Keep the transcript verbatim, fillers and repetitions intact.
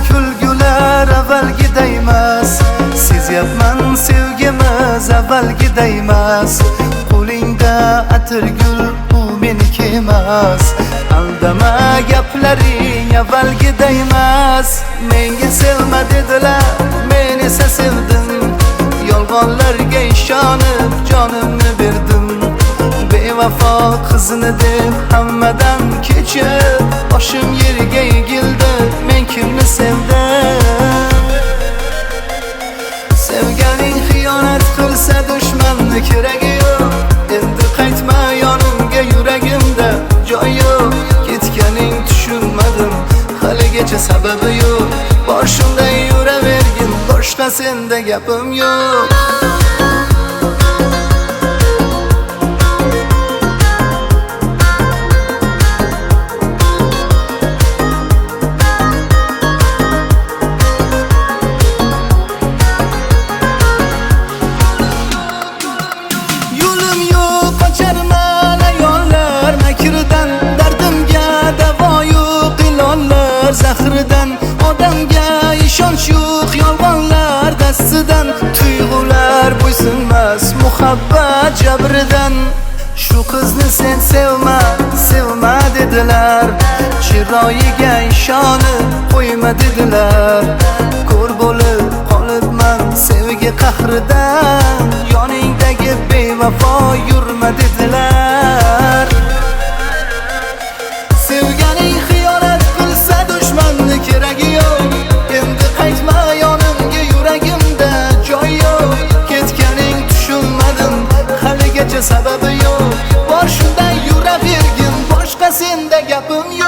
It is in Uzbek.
kulgular avvalgiday emas. Sezyapman sevgimiz avvalgiday emas. Qo'lingda atirgul bu meniki emas. Aldama gaplaring avvalgiday emas. Menga sevma dedilar, men esa sevdim. Yolg'onlarga ishonib jonimni berdim. Bevafo qizini deb hammadan kechib, boshim yerga egildi, men kimni sevdim? Sevganing xiyonat qilsa dushmanni keragi yo'q. Endi qaytma yonimga, yuragimda joy yo'q. Ketganing tushunmadim, haligacha sababi yo'q. Boshimda yuravergin, boshqa senda gapim yo'q. Zahridan odamga ishonch yo'q, yolg'onlar dastidan. Tuyg'ular bo'ysunmas muhabbat jabridan. Shu qizni sen sevma, sevma dedilar. Chiroyiga ishonib qo'yma dedilar. Ko'r bo'lib qolibman sevgi qahridan. Yoningdagi bevafo yurma dedilar. Sevganing xiyonat qilsa dushmanni keragi yo'q. Endi qaytma yonimga, yuragimda joy yo'q. Ketganing tushunmadim, haligacha sababi yo'q. Boshimda yuravergin, boshqa senda gapim yo'q.